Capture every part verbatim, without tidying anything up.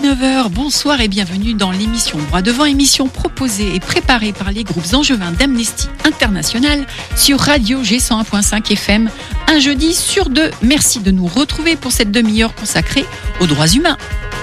dix-neuf heures, bonsoir et bienvenue dans l'émission Droit devant, émission proposée et préparée par les groupes angevins d'Amnesty International sur Radio G cent un virgule cinq F M, un jeudi sur deux. Merci de nous retrouver pour cette demi-heure consacrée aux droits humains.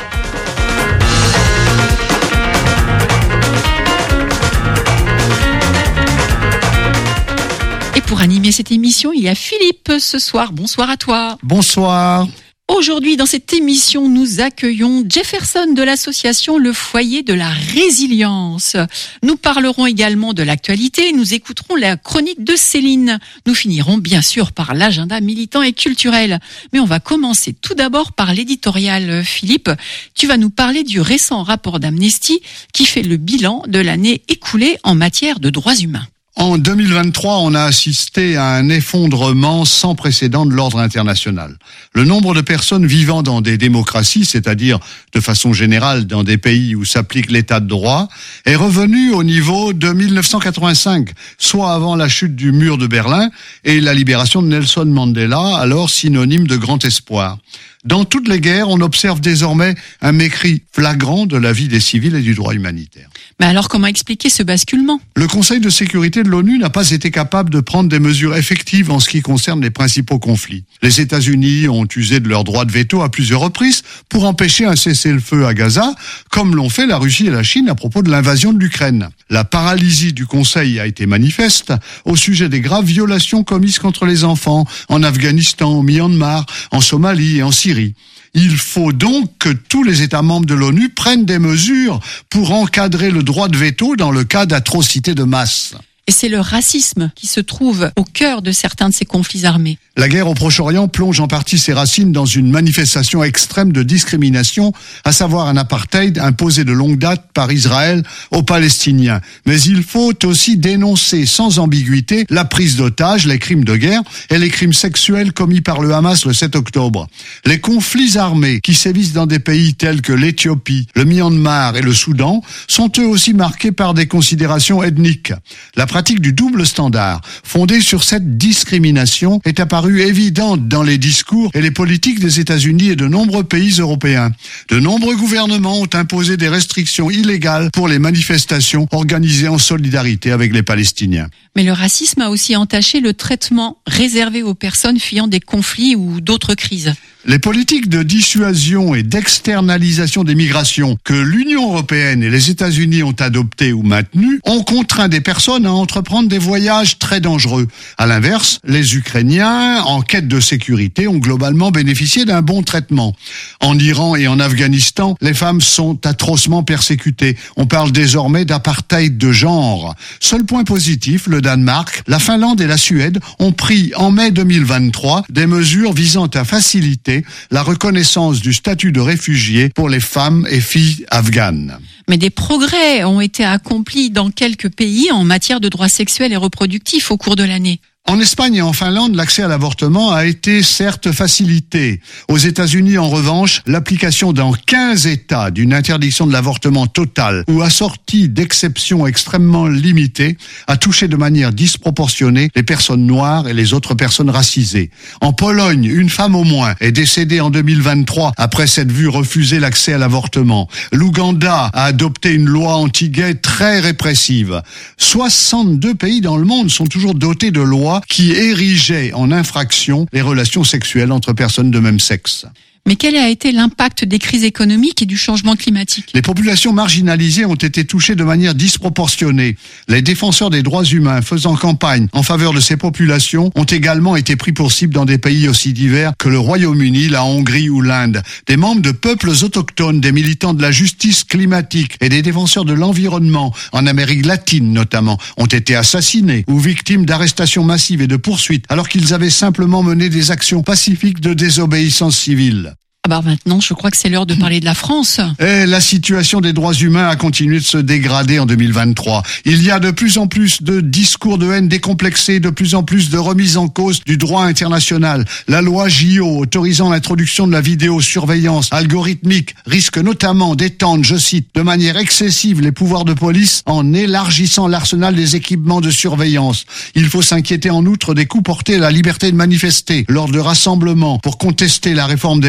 Et pour animer cette émission, il y a Philippe ce soir. Bonsoir à toi. Bonsoir. Aujourd'hui, dans cette émission, nous accueillons Jefferson de l'association Le Foyer de la Résilience. Nous parlerons également de l'actualité, nous écouterons la chronique de Céline. Nous finirons bien sûr par l'agenda militant et culturel. Mais on va commencer tout d'abord par l'éditorial. Philippe, tu vas nous parler du récent rapport d'Amnesty qui fait le bilan de l'année écoulée en matière de droits humains. En deux mille vingt-trois, on a assisté à un effondrement sans précédent de l'ordre international. Le nombre de personnes vivant dans des démocraties, c'est-à-dire de façon générale dans des pays où s'applique l'état de droit, est revenu au niveau de mille neuf cent quatre-vingt-cinq, soit avant la chute du mur de Berlin et la libération de Nelson Mandela, alors synonyme de grand espoir. Dans toutes les guerres, on observe désormais un mépris flagrant de la vie des civils et du droit humanitaire. Mais alors, comment expliquer ce basculement ? Le Conseil de sécurité de l'ONU n'a pas été capable de prendre des mesures effectives en ce qui concerne les principaux conflits. Les États-Unis ont usé de leur droit de veto à plusieurs reprises pour empêcher un cessez-le-feu à Gaza, comme l'ont fait la Russie et la Chine à propos de l'invasion de l'Ukraine. La paralysie du Conseil a été manifeste au sujet des graves violations commises contre les enfants en Afghanistan, au Myanmar, en Somalie et en Syrie. Il faut donc que tous les États membres de l'ONU prennent des mesures pour encadrer le droit de veto dans le cas d'atrocités de masse. Et c'est le racisme qui se trouve au cœur de certains de ces conflits armés. La guerre au Proche-Orient plonge en partie ses racines dans une manifestation extrême de discrimination, à savoir un apartheid imposé de longue date par Israël aux Palestiniens. Mais il faut aussi dénoncer sans ambiguïté la prise d'otages, les crimes de guerre et les crimes sexuels commis par le Hamas le sept octobre. Les conflits armés qui sévissent dans des pays tels que l'Éthiopie, le Myanmar et le Soudan sont eux aussi marqués par des considérations ethniques. La pratique du double standard, fondée sur cette discrimination, est apparue évidente dans les discours et les politiques des États-Unis et de nombreux pays européens. De nombreux gouvernements ont imposé des restrictions illégales pour les manifestations organisées en solidarité avec les Palestiniens. Mais le racisme a aussi entaché le traitement réservé aux personnes fuyant des conflits ou d'autres crises. Les politiques de dissuasion et d'externalisation des migrations que l'Union européenne et les États-Unis ont adoptées ou maintenues ont contraint des personnes à entreprendre des voyages très dangereux. À l'inverse, les Ukrainiens, en quête de sécurité, ont globalement bénéficié d'un bon traitement. En Iran et en Afghanistan, les femmes sont atrocement persécutées. On parle désormais d'apartheid de genre. Seul point positif, le Danemark, la Finlande et la Suède ont pris en mai deux mille vingt-trois des mesures visant à faciliter la reconnaissance du statut de réfugié pour les femmes et filles afghanes. Mais des progrès ont été accomplis dans quelques pays en matière de droits sexuels et reproductifs au cours de l'année. En Espagne et en Finlande, l'accès à l'avortement a été certes facilité. Aux États-Unis, en revanche, l'application dans quinze États d'une interdiction de l'avortement totale ou assortie d'exceptions extrêmement limitées a touché de manière disproportionnée les personnes noires et les autres personnes racisées. En Pologne, une femme au moins est décédée en deux mille vingt-trois après s'être vue refuser l'accès à l'avortement. L'Ouganda a adopté une loi anti-gay très répressive. soixante-deux pays dans le monde sont toujours dotés de lois qui érigeait en infraction les relations sexuelles entre personnes de même sexe. Mais quel a été l'impact des crises économiques et du changement climatique ? Les populations marginalisées ont été touchées de manière disproportionnée. Les défenseurs des droits humains faisant campagne en faveur de ces populations ont également été pris pour cible dans des pays aussi divers que le Royaume-Uni, la Hongrie ou l'Inde. Des membres de peuples autochtones, des militants de la justice climatique et des défenseurs de l'environnement, en Amérique latine notamment, ont été assassinés ou victimes d'arrestations massives et de poursuites alors qu'ils avaient simplement mené des actions pacifiques de désobéissance civile. Ah bah maintenant, je crois que c'est l'heure de parler de la France. Et la situation des droits humains a continué de se dégrader en deux mille vingt-trois. Il y a de plus en plus de discours de haine décomplexés, de plus en plus de remises en cause du droit international. La loi J O autorisant l'introduction de la vidéosurveillance algorithmique risque notamment d'étendre, je cite, de manière excessive les pouvoirs de police en élargissant l'arsenal des équipements de surveillance. Il faut s'inquiéter en outre des coups portés à la liberté de manifester lors de rassemblements pour contester la réforme des retraites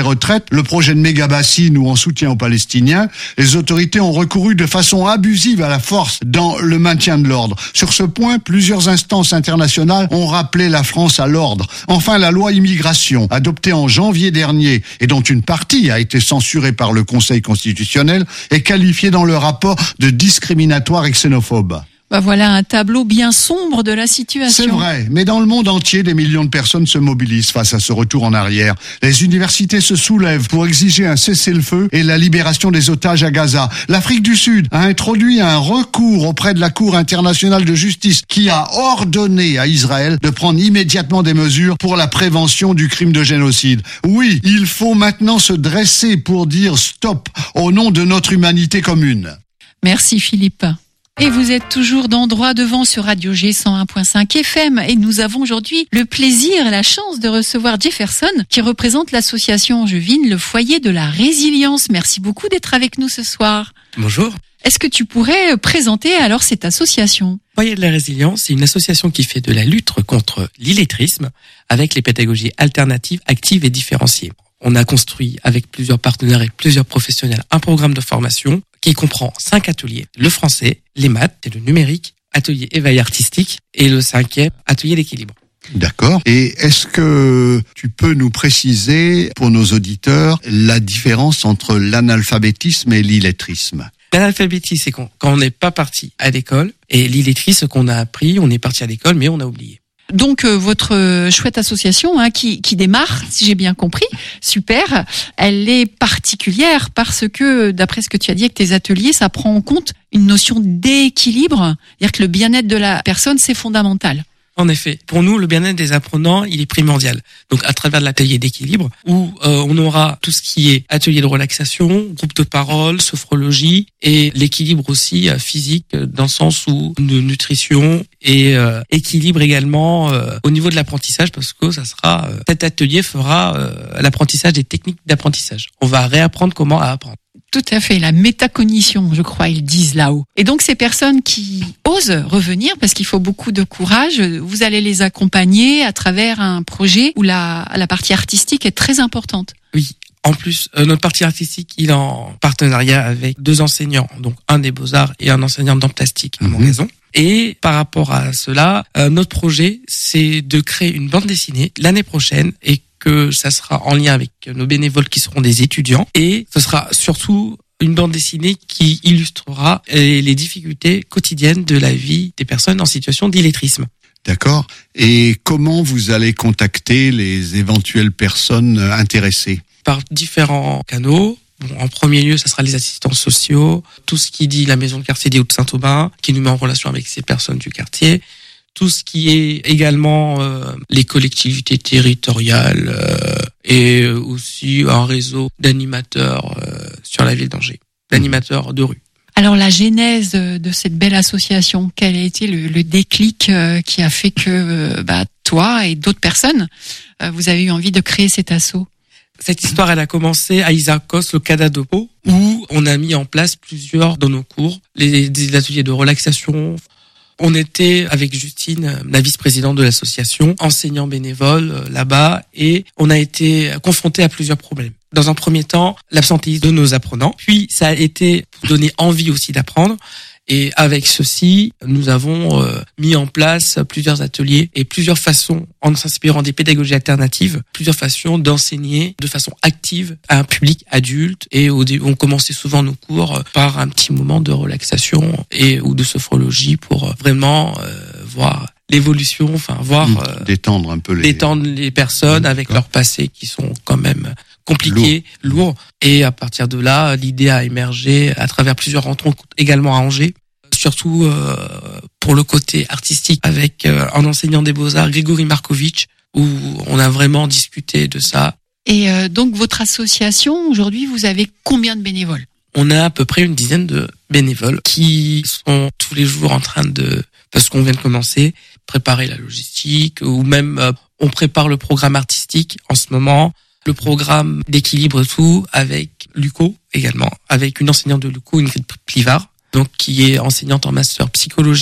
fait, le projet de méga-bassine ou en soutien aux Palestiniens, les autorités ont recouru de façon abusive à la force dans le maintien de l'ordre. Sur ce point, plusieurs instances internationales ont rappelé la France à l'ordre. Enfin, la loi immigration, adoptée en janvier dernier et dont une partie a été censurée par le Conseil constitutionnel, est qualifiée dans le rapport de discriminatoire et xénophobe. Bah voilà un tableau bien sombre de la situation. C'est vrai, mais dans le monde entier, des millions de personnes se mobilisent face à ce retour en arrière. Les universités se soulèvent pour exiger un cessez-le-feu et la libération des otages à Gaza. L'Afrique du Sud a introduit un recours auprès de la Cour internationale de justice qui a ordonné à Israël de prendre immédiatement des mesures pour la prévention du crime de génocide. Oui, il faut maintenant se dresser pour dire stop au nom de notre humanité commune. Merci Philippe. Et vous êtes toujours dans Droit Devant sur Radio G cent un virgule cinq F M et nous avons aujourd'hui le plaisir et la chance de recevoir Jefferson qui représente l'association angevine Le Foyer de la Résilience. Merci beaucoup d'être avec nous ce soir. Bonjour. Est-ce que tu pourrais présenter alors cette association ? Foyer de la Résilience, c'est une association qui fait de la lutte contre l'illettrisme avec les pédagogies alternatives, actives et différenciées. On a construit avec plusieurs partenaires et plusieurs professionnels un programme de formation qui comprend cinq ateliers. Le français, les maths et le numérique, atelier éveil artistique et le cinquième, atelier d'équilibre. D'accord. Et est-ce que tu peux nous préciser pour nos auditeurs la différence entre l'analphabétisme et l'illettrisme ? L'analphabétisme, c'est quand, quand on n'est pas parti à l'école, et l'illettrisme, c'est qu'on a appris, on est parti à l'école, mais on a oublié. Donc euh, votre euh, chouette association hein, qui, qui démarre, si j'ai bien compris, super, elle est particulière parce que, d'après ce que tu as dit avec tes ateliers, ça prend en compte une notion d'équilibre, c'est-à-dire que le bien-être de la personne, c'est fondamental. En effet, pour nous, le bien-être des apprenants, il est primordial. Donc, à travers l'atelier d'équilibre, où euh, on aura tout ce qui est atelier de relaxation, groupe de parole, sophrologie, et l'équilibre aussi euh, physique, euh, dans le sens où de nutrition et euh, équilibre également euh, au niveau de l'apprentissage, parce que ça sera euh, cet atelier fera euh, l'apprentissage des techniques d'apprentissage. On va réapprendre comment à apprendre. Tout à fait, la métacognition, je crois, ils disent là-haut. Et donc, ces personnes qui osent revenir, parce qu'il faut beaucoup de courage, vous allez les accompagner à travers un projet où la, la partie artistique est très importante. Oui. En plus, euh, notre partie artistique, il est en partenariat avec deux enseignants, donc un des Beaux-Arts et un enseignant d'art plastique à Montgazon. Et par rapport à cela, euh, notre projet, c'est de créer une bande dessinée l'année prochaine et que ça sera en lien avec nos bénévoles qui seront des étudiants. Et ce sera surtout une bande dessinée qui illustrera les difficultés quotidiennes de la vie des personnes en situation d'illettrisme. D'accord. Et comment vous allez contacter les éventuelles personnes intéressées ? Par différents canaux. Bon, en premier lieu, ça sera les assistants sociaux, tout ce qui dit la maison de quartier des Hauts-de-Saint-Aubin, qui nous met en relation avec ces personnes du quartier. Tout ce qui est également euh, les collectivités territoriales euh, et aussi un réseau d'animateurs euh, sur la ville d'Angers, d'animateurs de rue. Alors la genèse de cette belle association, quel a été le, le déclic euh, qui a fait que euh, bah, toi et d'autres personnes, euh, vous avez eu envie de créer cet asso ? Cette histoire, elle a commencé à Isakos, le Cadadopo, où on a mis en place plusieurs de nos cours, les, des ateliers de relaxation. On était avec Justine, la vice-présidente de l'association, enseignant bénévole euh, là-bas, et on a été confronté à plusieurs problèmes. Dans un premier temps, l'absentéisme de nos apprenants, puis ça a été pour donner envie aussi d'apprendre. Et avec ceci, nous avons euh, mis en place plusieurs ateliers et plusieurs façons, en s'inspirant des pédagogies alternatives, plusieurs façons d'enseigner de façon active à un public adulte. Et au début, on commençait souvent nos cours par un petit moment de relaxation et ou de sophrologie pour vraiment euh, voir l'évolution, enfin voir euh, détendre un peu les détendre les personnes mmh, avec leur passé qui sont quand même compliqué, lourd. lourd. Et à partir de là, l'idée a émergé à travers plusieurs rencontres également à Angers, surtout euh, pour le côté artistique avec euh, un enseignant des Beaux-Arts, Grégory Markovitch, où on a vraiment discuté de ça. Et euh, donc votre association, aujourd'hui, vous avez combien de bénévoles ? On a à peu près une dizaine de bénévoles qui sont tous les jours en train de, parce qu'on vient de commencer, préparer la logistique, ou même euh, on prépare le programme artistique en ce moment, le programme d'équilibre et tout, avec Luco également, avec une enseignante de Luco, Ingrid Plivard, donc qui est enseignante en master psychologie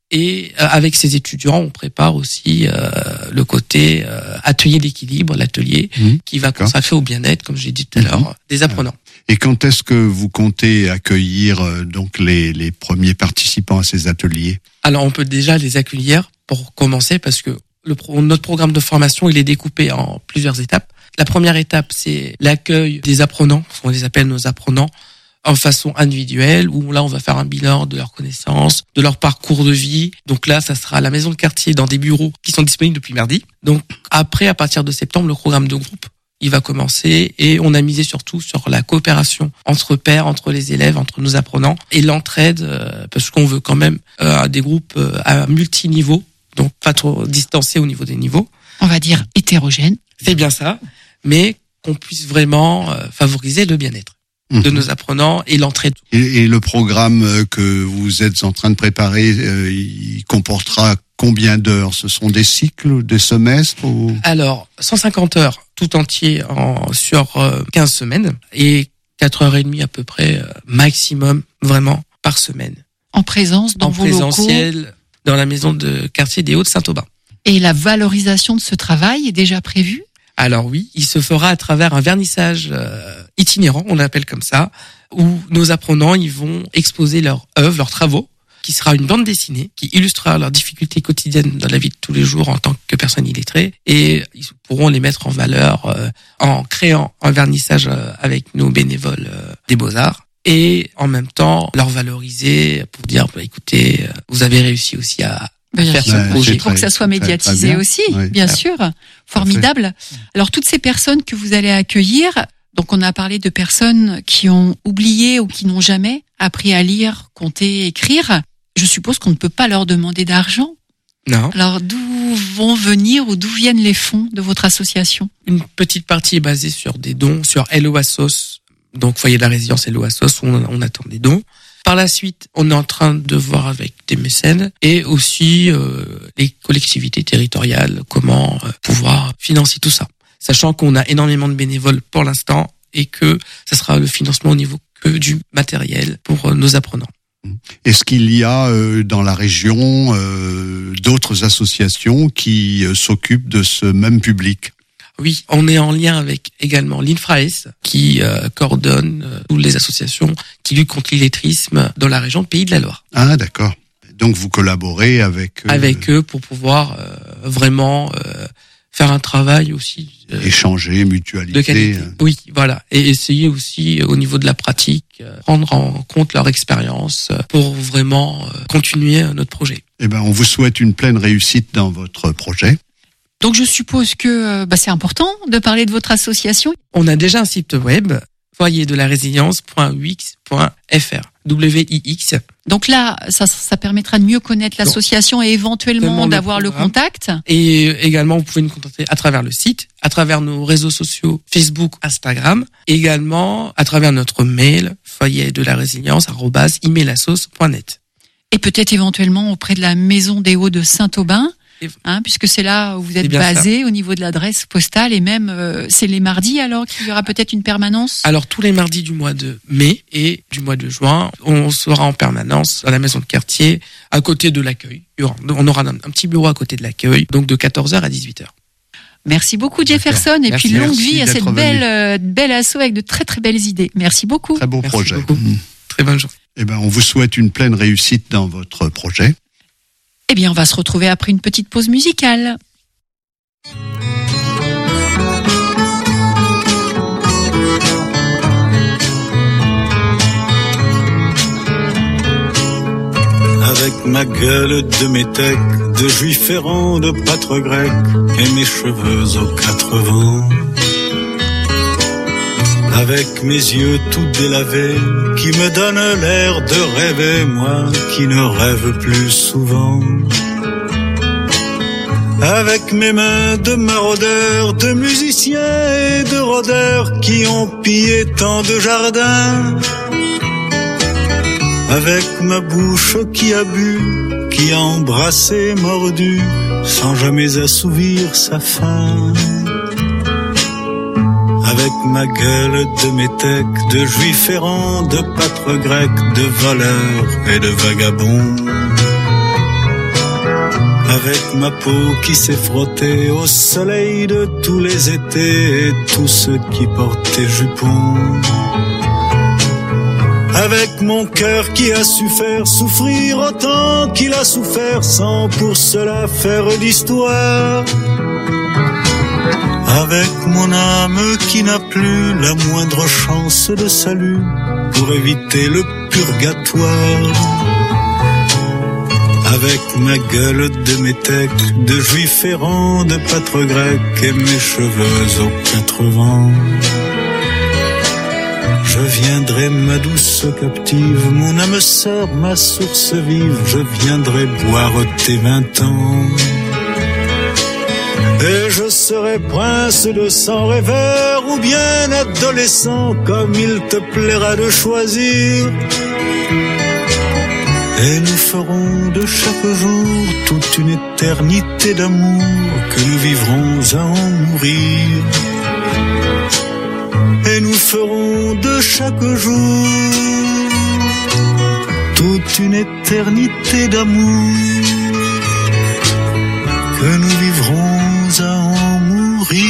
Et euh, avec ces étudiants, on prépare aussi euh, le côté euh, atelier d'équilibre, l'atelier Mmh, qui va d'accord. consacrer au bien-être, comme j'ai dit tout à l'heure, Mmh. des apprenants. Et quand est-ce que vous comptez accueillir euh, donc les, les premiers participants à ces ateliers? Alors, on peut déjà les accueillir pour commencer parce que le pro- notre programme de formation, il est découpé en plusieurs étapes. La première étape, c'est l'accueil des apprenants, on les appelle nos apprenants, en façon individuelle, où là, on va faire un bilan de leurs connaissances, de leur parcours de vie. Donc là, ça sera à la maison de quartier dans des bureaux qui sont disponibles depuis mardi. Donc après, à partir de septembre, le programme de groupe, il va commencer et on a misé surtout sur la coopération entre pairs, entre les élèves, entre nos apprenants et l'entraide, euh, parce qu'on veut quand même euh, des groupes euh, à multiniveau, donc pas trop distancés au niveau des niveaux. On va dire hétérogène. C'est bien ça, mais qu'on puisse vraiment euh, favoriser le bien-être de Mmh. nos apprenants et l'entraide. Et, et le programme euh, que vous êtes en train de préparer, euh, il comportera combien d'heures? Ce sont des cycles, des semestres ou... Alors, cent cinquante heures tout entier en, sur euh, quinze semaines et quatre heures trente à peu près euh, maximum vraiment par semaine. En présence dans En vos locaux. présentiel dans la maison de quartier des Hauts-de-Saint-Aubin. Et la valorisation de ce travail est déjà prévue? Alors oui, il se fera à travers un vernissage euh, itinérant, on l'appelle comme ça, où nos apprenants ils vont exposer leurs œuvres, leurs travaux, qui sera une bande dessinée qui illustrera leurs difficultés quotidiennes dans la vie de tous les jours en tant que personne illettrée, et ils pourront les mettre en valeur euh, en créant un vernissage euh, avec nos bénévoles euh, des Beaux-Arts, et en même temps leur valoriser pour dire bah, écoutez, euh, vous avez réussi aussi à Bien faire sûr. ce Ouais, projet. c'est Pour que ça très- soit très- très médiatisé bien. aussi, Oui. bien sûr. Formidable. Alors, toutes ces personnes que vous allez accueillir, donc on a parlé de personnes qui ont oublié ou qui n'ont jamais appris à lire, compter, écrire. Je suppose qu'on ne peut pas leur demander d'argent. Non. Alors, d'où vont venir ou d'où viennent les fonds de votre association? Une petite partie est basée sur des dons, sur Hello Assos, donc Foyer de la Résilience Hello Assos, où on, on attend des dons. Par la suite, on est en train de voir avec des mécènes et aussi euh, les collectivités territoriales comment euh, pouvoir financer tout ça. Sachant qu'on a énormément de bénévoles pour l'instant et que ça sera le financement au niveau que du matériel pour euh, nos apprenants. Est-ce qu'il y a euh, dans la région euh, d'autres associations qui euh, s'occupent de ce même public? Oui, on est en lien avec également l'INFRAES qui euh, coordonne euh, toutes les associations qui luttent contre l'illettrisme dans la région Pays de la Loire. Ah, d'accord. Donc vous collaborez avec euh, Avec eux pour pouvoir euh, vraiment euh, faire un travail aussi euh, échanger, mutualiser. de qualité. euh. Oui, voilà. Et essayer aussi euh, au niveau de la pratique, euh, prendre en compte leur expérience euh, pour vraiment euh, continuer euh, notre projet. Eh ben, on vous souhaite une pleine réussite dans votre projet. Donc, je suppose que euh, bah, c'est important de parler de votre association. On a déjà un site web, foyer de la résilience point wix point f r, W I X. Donc là, ça, ça permettra de mieux connaître l'association et éventuellement Tellement le d'avoir le programme. contact. Et également, vous pouvez nous contacter à travers le site, à travers nos réseaux sociaux Facebook, Instagram, également à travers notre mail, foyer de la résilience, arrobase, emailassos point net. Et peut-être éventuellement auprès de la Maison des Hauts de Saint-Aubin, Et- hein, puisque c'est là où vous C'est êtes bien basé au niveau de l'adresse postale et même euh, c'est les mardis alors qu'il y aura peut-être une permanence. Alors, tous les mardis du mois de mai et du mois de juin, on sera en permanence à la maison de quartier, à côté de l'accueil. Il y aura- On aura un, un petit bureau à côté de l'accueil, donc de quatorze heures à dix-huit heures. Merci beaucoup Jefferson et Merci. puis longue Merci vie à d'être cette venu. belle euh, belle asso avec de très très belles idées. Merci beaucoup. Très beau Merci projet. beaucoup. Mm. Très bonne journée. Eh ben, on vous souhaite une pleine réussite dans votre projet. Eh bien, on va se retrouver après une petite pause musicale. Avec ma gueule de métèque, de juif errant, de pâtre grec, et mes cheveux aux quatre vents. Avec mes yeux tout délavés, qui me donnent l'air de rêver, moi qui ne rêve plus souvent. Avec mes mains de maraudeurs, de musiciens et de rôdeurs, qui ont pillé tant de jardins. Avec ma bouche qui a bu, qui a embrassé, mordu, sans jamais assouvir sa faim. Avec ma gueule de métèque, de juif errant, de pâtre grec, de voleur et de vagabond. avec ma peau qui s'est frottée au soleil de tous les étés et tous ceux qui portaient jupons. Avec mon cœur qui a su faire souffrir autant qu'il a souffert sans pour cela faire d'histoire. Avec mon âme qui n'a plus la moindre chance de salut pour éviter le purgatoire. Avec ma gueule de métèque, de juif errant, de pâtre grec et mes cheveux aux quatre vents. Je viendrai, ma douce captive, mon âme sœur, ma source vive, je viendrai boire tes vingt ans. Et je serai prince de sang rêveur ou bien adolescent, comme il te plaira de choisir. Et nous ferons de chaque jour toute une éternité d'amour que nous vivrons à en mourir. Et nous ferons de chaque jour toute une éternité d'amour que nous vivrons à en mourir.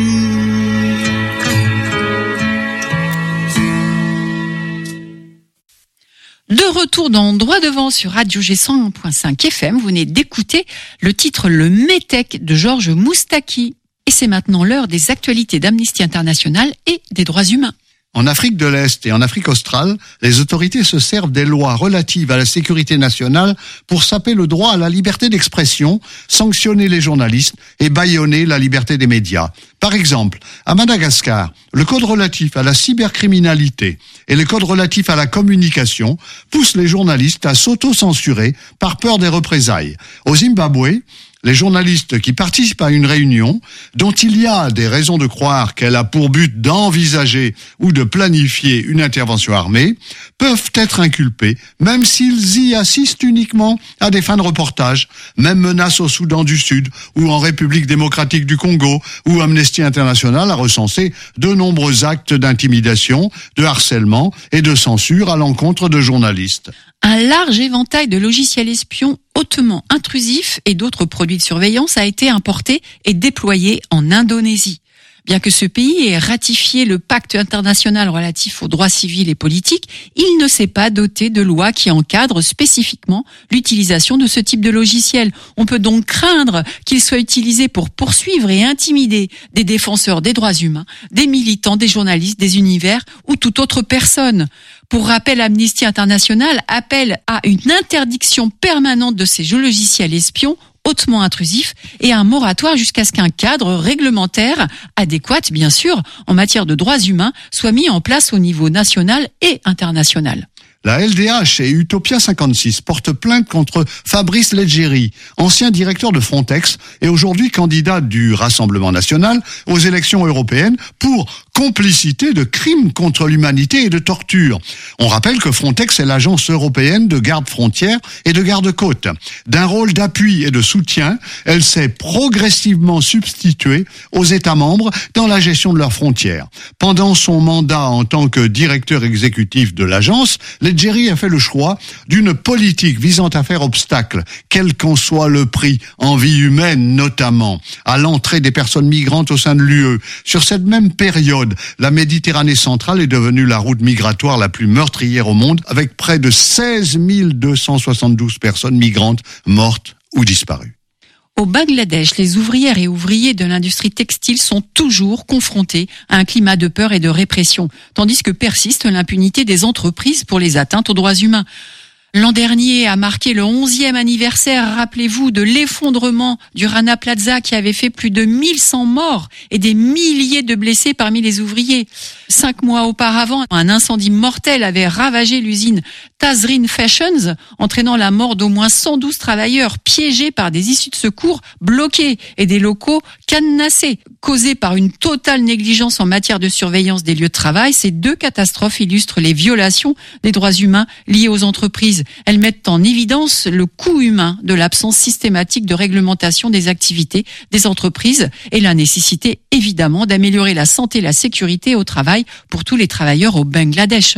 De retour dans Droit devant sur Radio G cent un point cinq F M, vous venez d'écouter le titre Le Métèque de Georges Moustaki. Et c'est maintenant l'heure des actualités d'Amnesty International et des droits humains. En Afrique de l'Est et en Afrique australe, les autorités se servent des lois relatives à la sécurité nationale pour saper le droit à la liberté d'expression, sanctionner les journalistes et bâillonner la liberté des médias. Par exemple, à Madagascar, le code relatif à la cybercriminalité et le code relatif à la communication poussent les journalistes à s'auto-censurer par peur des représailles. Au Zimbabwe, les journalistes qui participent à une réunion, dont il y a des raisons de croire qu'elle a pour but d'envisager ou de planifier une intervention armée, peuvent être inculpés, même s'ils y assistent uniquement à des fins de reportage. Même menace au Soudan du Sud ou en République démocratique du Congo, où Amnesty International a recensé de nombreux actes d'intimidation, de harcèlement et de censure à l'encontre de journalistes. Un large éventail de logiciels espions hautement intrusifs et d'autres produits de surveillance a été importé et déployé en Indonésie. Bien que ce pays ait ratifié le pacte international relatif aux droits civils et politiques, il ne s'est pas doté de lois qui encadrent spécifiquement l'utilisation de ce type de logiciel. On peut donc craindre qu'il soit utilisé pour poursuivre et intimider des défenseurs des droits humains, des militants, des journalistes, des univers ou toute autre personne. Pour rappel, Amnesty International appelle à une interdiction permanente de ces jeux logiciels espions hautement intrusifs et à un moratoire jusqu'à ce qu'un cadre réglementaire adéquat, bien sûr, en matière de droits humains, soit mis en place au niveau national et international. La L D H et Utopia cinquante-six portent plainte contre Fabrice Leggeri, ancien directeur de Frontex et aujourd'hui candidat du Rassemblement national aux élections européennes pour complicité de crimes contre l'humanité et de torture. On rappelle que Frontex est l'agence européenne de garde-frontières et de garde-côtes. D'un rôle d'appui et de soutien, elle s'est progressivement substituée aux États membres dans la gestion de leurs frontières. Pendant son mandat en tant que directeur exécutif de l'agence, Leggeri a fait le choix d'une politique visant à faire obstacle, quel qu'en soit le prix, en vie humaine notamment, à l'entrée des personnes migrantes au sein de l'U E. Sur cette même période, la Méditerranée centrale est devenue la route migratoire la plus meurtrière au monde, avec près de seize mille deux cent soixante-douze personnes migrantes mortes ou disparues. Au Bangladesh, les ouvrières et ouvriers de l'industrie textile sont toujours confrontés à un climat de peur et de répression, tandis que persiste l'impunité des entreprises pour les atteintes aux droits humains. L'an dernier a marqué le onzième anniversaire, rappelez-vous, de l'effondrement du Rana Plaza qui avait fait plus de mille cent morts et des milliers de blessés parmi les ouvriers. Cinq mois auparavant, un incendie mortel avait ravagé l'usine Tazreen Fashions, entraînant la mort d'au moins cent douze travailleurs piégés par des issues de secours bloquées et des locaux cadenassés. Causées par une totale négligence en matière de surveillance des lieux de travail, ces deux catastrophes illustrent les violations des droits humains liées aux entreprises. Elles mettent en évidence le coût humain de l'absence systématique de réglementation des activités des entreprises et la nécessité évidemment d'améliorer la santé et la sécurité au travail pour tous les travailleurs au Bangladesh.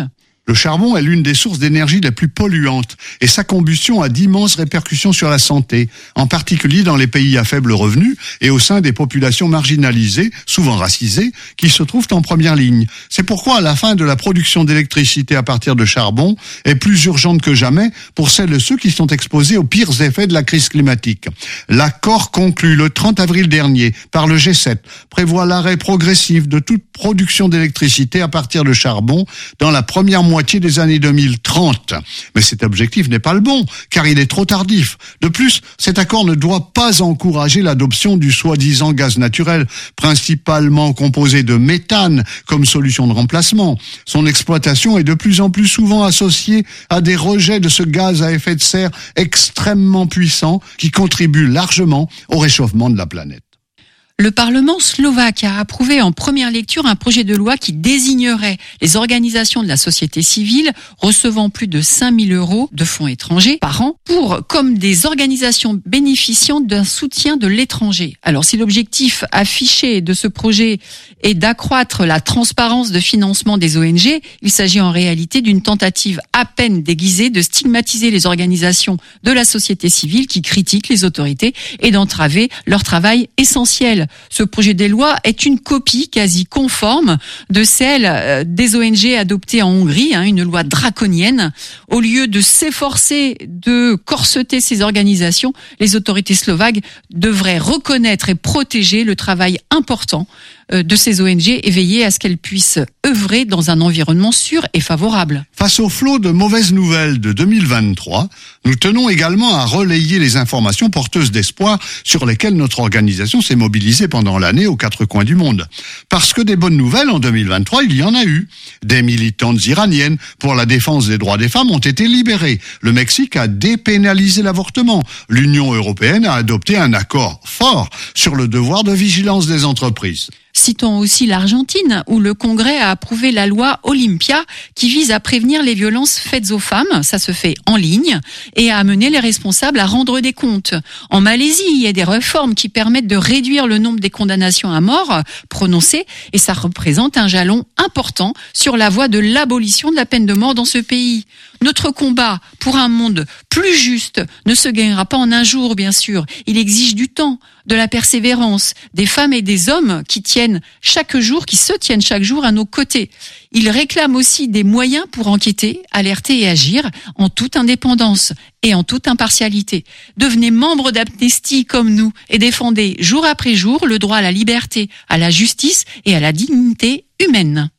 Le charbon est l'une des sources d'énergie les plus polluantes et sa combustion a d'immenses répercussions sur la santé, en particulier dans les pays à faible revenu et au sein des populations marginalisées, souvent racisées, qui se trouvent en première ligne. C'est pourquoi la fin de la production d'électricité à partir de charbon est plus urgente que jamais pour celles et ceux qui sont exposés aux pires effets de la crise climatique. L'accord conclu le trente avril dernier par le G sept prévoit l'arrêt progressif de toute production d'électricité à partir de charbon dans la première moitié moitié des années deux mille trente. Mais cet objectif n'est pas le bon, car il est trop tardif. De plus, cet accord ne doit pas encourager l'adoption du soi-disant gaz naturel, principalement composé de méthane comme solution de remplacement. Son exploitation est de plus en plus souvent associée à des rejets de ce gaz à effet de serre extrêmement puissant qui contribue largement au réchauffement de la planète. Le Parlement slovaque a approuvé en première lecture un projet de loi qui désignerait les organisations de la société civile recevant plus de cinq mille euros de fonds étrangers par an pour comme des organisations bénéficiant d'un soutien de l'étranger. Alors si l'objectif affiché de ce projet est d'accroître la transparence de financement des O N G, il s'agit en réalité d'une tentative à peine déguisée de stigmatiser les organisations de la société civile qui critiquent les autorités et d'entraver leur travail essentiel. Ce projet de loi est une copie quasi conforme de celle des O N G adoptée en Hongrie, hein, une loi draconienne. Au lieu de s'efforcer de corseter ces organisations, les autorités slovaques devraient reconnaître et protéger le travail important de ces O N G et veiller à ce qu'elles puissent œuvrer dans un environnement sûr et favorable. Face au flot de mauvaises nouvelles de deux mille vingt-trois, nous tenons également à relayer les informations porteuses d'espoir sur lesquelles notre organisation s'est mobilisée pendant l'année aux quatre coins du monde. Parce que des bonnes nouvelles en deux mille vingt-trois, il y en a eu. Des militantes iraniennes pour la défense des droits des femmes ont été libérées. Le Mexique a dépénalisé l'avortement. L'Union européenne a adopté un accord fort sur le devoir de vigilance des entreprises. Citons aussi l'Argentine, où le Congrès a approuvé la loi Olympia qui vise à prévenir les violences faites aux femmes, ça se fait en ligne, et à amener les responsables à rendre des comptes. En Malaisie, il y a des réformes qui permettent de réduire le nombre des condamnations à mort prononcées, et ça représente un jalon important sur la voie de l'abolition de la peine de mort dans ce pays. Notre combat pour un monde plus juste ne se gagnera pas en un jour, bien sûr. Il exige du temps, de la persévérance, des femmes et des hommes qui tiennent chaque jour, qui se tiennent chaque jour à nos côtés. Il réclame aussi des moyens pour enquêter, alerter et agir en toute indépendance et en toute impartialité. Devenez membre d'Amnesty comme nous et défendez jour après jour le droit à la liberté, à la justice et à la dignité humaine.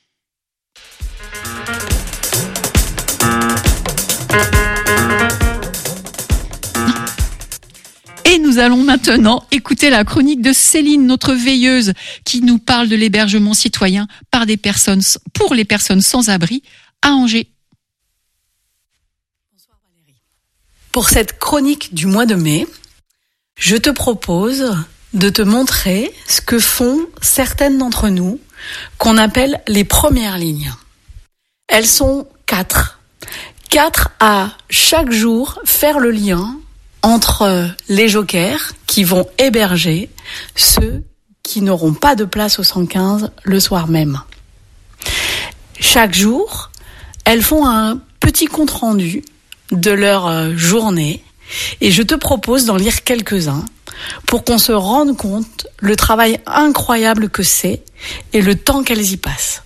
Et nous allons maintenant écouter la chronique de Céline, notre veilleuse, qui nous parle de l'hébergement citoyen par des personnes, pour les personnes sans abri à Angers. Bonsoir Valérie. Pour cette chronique du mois de mai, je te propose de te montrer ce que font certaines d'entre nous, qu'on appelle les premières lignes. Elles sont quatre. Quatre à chaque jour faire le lien entre les jokers qui vont héberger ceux qui n'auront pas de place au cent quinze le soir même. Chaque jour, elles font un petit compte-rendu de leur journée et je te propose d'en lire quelques-uns pour qu'on se rende compte le travail incroyable que c'est et le temps qu'elles y passent.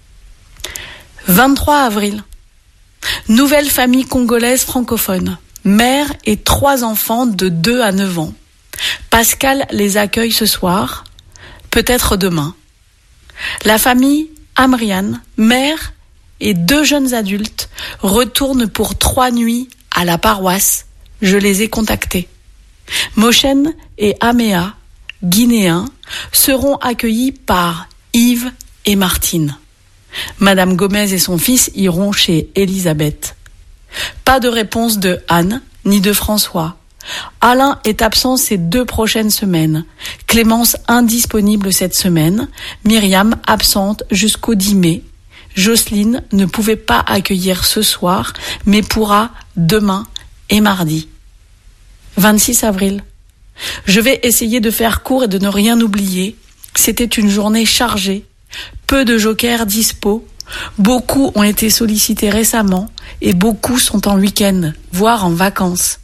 vingt-trois avril. Nouvelle famille congolaise francophone. Mère et trois enfants de deux à neuf ans. Pascal les accueille ce soir, peut-être demain. La famille Amriane, mère et deux jeunes adultes, retournent pour trois nuits à la paroisse. Je les ai contactés. Moshen et Améa, guinéens, seront accueillis par Yves et Martine. Madame Gomez et son fils iront chez Elisabeth. Pas de réponse de Anne ni de François. Alain est absent ces deux prochaines semaines. Clémence indisponible cette semaine. Myriam absente jusqu'au dix mai. Jocelyne ne pouvait pas accueillir ce soir, mais pourra demain et mardi. vingt-six avril. Je vais essayer de faire court et de ne rien oublier. C'était une journée chargée. Peu de jokers dispo. Beaucoup ont été sollicités récemment et beaucoup sont en week-end, voire en vacances.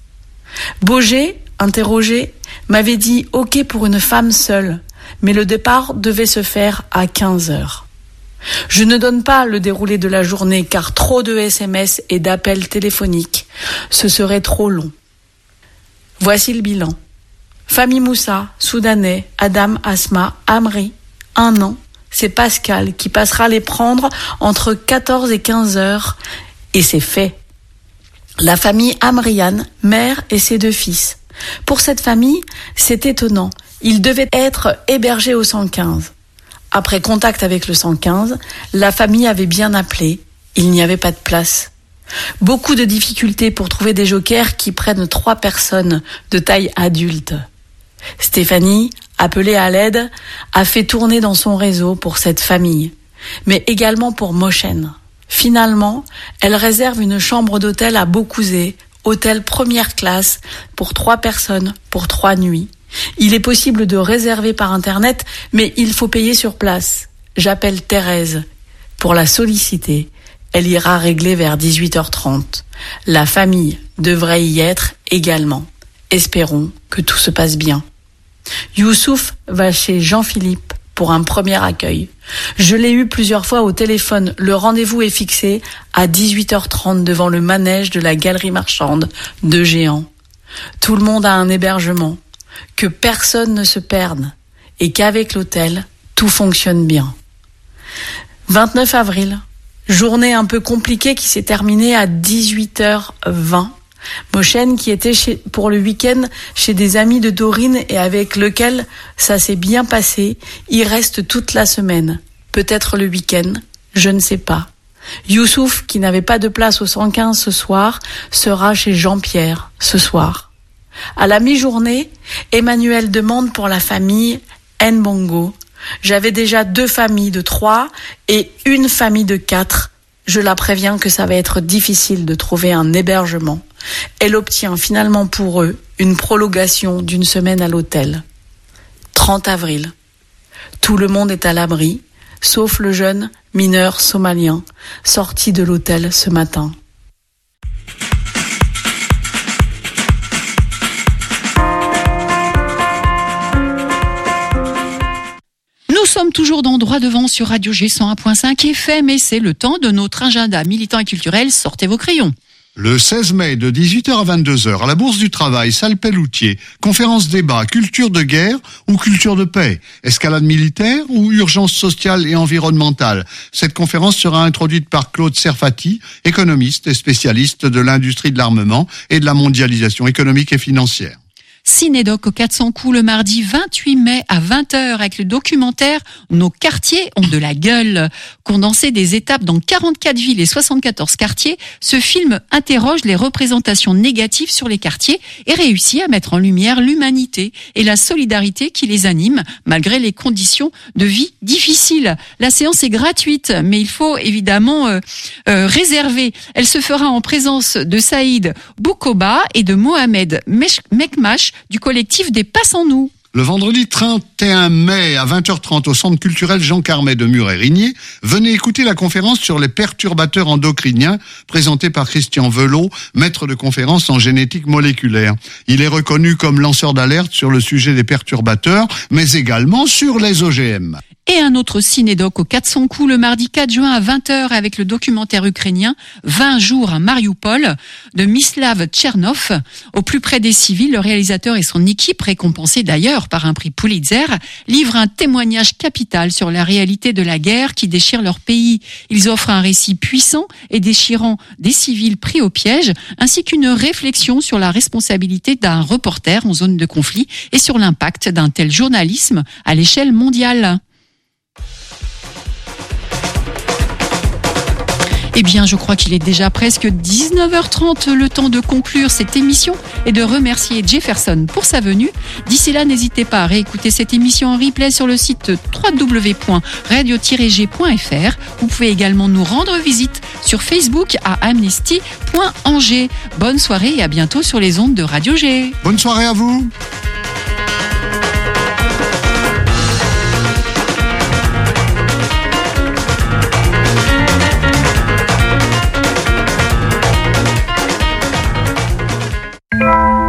Boger, interrogé, m'avait dit « OK pour une femme seule », mais le départ devait se faire à quinze heures. Je ne donne pas le déroulé de la journée car trop de S M S et d'appels téléphoniques, ce serait trop long. Voici le bilan. Famille Moussa, Soudanais, Adam, Asma, Amri, un an. C'est Pascal qui passera les prendre entre quatorze et quinze heures et c'est fait. La famille Amriane, mère et ses deux fils. Pour cette famille, c'est étonnant. Ils devaient être hébergés au cent quinze. Après contact avec le cent quinze, la famille avait bien appelé. Il n'y avait pas de place. Beaucoup de difficultés pour trouver des jokers qui prennent trois personnes de taille adulte. Stéphanie, appelée à l'aide, a fait tourner dans son réseau pour cette famille, mais également pour Mochen. Finalement, elle réserve une chambre d'hôtel à Beaucouzé, hôtel première classe, pour trois personnes, pour trois nuits. Il est possible de réserver par internet, mais il faut payer sur place. J'appelle Thérèse pour la solliciter. Elle ira régler vers dix-huit heures trente. La famille devrait y être également. Espérons que tout se passe bien. Youssouf va chez Jean-Philippe pour un premier accueil. Je l'ai eu plusieurs fois au téléphone. Le rendez-vous est fixé à dix-huit heures trente devant le manège de la galerie marchande de Géant. Tout le monde a un hébergement. Que personne ne se perde et qu'avec l'hôtel, tout fonctionne bien. vingt-neuf avril, journée un peu compliquée qui s'est terminée à dix-huit heures vingt. Mochen qui était chez, pour le week-end chez des amis de Dorine et avec lequel ça s'est bien passé, il reste toute la semaine. Peut-être le week-end, je ne sais pas. Youssouf, qui n'avait pas de place au cent quinze ce soir, sera chez Jean-Pierre ce soir. À la mi-journée, Emmanuel demande pour la famille Nbongo. J'avais déjà deux familles de trois et une famille de quatre. Je la préviens que ça va être difficile de trouver un hébergement. Elle obtient finalement pour eux une prolongation d'une semaine à l'hôtel. trente avril. Tout le monde est à l'abri, sauf le jeune mineur somalien, sorti de l'hôtel ce matin. Nous sommes toujours dans Droit Devant sur Radio G cent un point cinq F M et c'est le temps de notre agenda militant et culturel. Sortez vos crayons. Le seize mai de dix-huit heures à vingt-deux heures à la Bourse du Travail, salle Pelloutier, conférence débat, culture de guerre ou culture de paix, escalade militaire ou urgence sociale et environnementale. Cette conférence sera introduite par Claude Serfati, économiste et spécialiste de l'industrie de l'armement et de la mondialisation économique et financière. Cinédoc au quatre cents coups le mardi vingt-huit mai à vingt heures avec le documentaire « Nos quartiers ont de la gueule ». Condensé des étapes dans quarante-quatre villes et soixante-quatorze quartiers, ce film interroge les représentations négatives sur les quartiers et réussit à mettre en lumière l'humanité et la solidarité qui les anime malgré les conditions de vie difficiles. La séance est gratuite, mais il faut évidemment euh, euh, réserver. Elle se fera en présence de Saïd Boukoba et de Mohamed Mekmash du collectif des Passants-nous. Le vendredi trente et un mai à vingt heures trente au Centre culturel Jean Carmet de Muret-Rigné, venez écouter la conférence sur les perturbateurs endocriniens présentée par Christian Velot, maître de conférence en génétique moléculaire. Il est reconnu comme lanceur d'alerte sur le sujet des perturbateurs, mais également sur les O G M. Et un autre cinédoc au quatre cents coups le mardi quatre juin à vingt heures avec le documentaire ukrainien vingt jours à Mariupol de Mislav Tchernov. Au plus près des civils, le réalisateur et son équipe, récompensés d'ailleurs par un prix Pulitzer, livrent un témoignage capital sur la réalité de la guerre qui déchire leur pays. Ils offrent un récit puissant et déchirant des civils pris au piège, ainsi qu'une réflexion sur la responsabilité d'un reporter en zone de conflit et sur l'impact d'un tel journalisme à l'échelle mondiale. Eh bien, je crois qu'il est déjà presque dix-neuf heures trente, le temps de conclure cette émission et de remercier Jefferson pour sa venue. D'ici là, n'hésitez pas à réécouter cette émission en replay sur le site w w w point radio tiret g point f r. Vous pouvez également nous rendre visite sur Facebook à amnesty point angers. Bonne soirée et à bientôt sur les ondes de Radio G. Bonne soirée à vous. Thank you.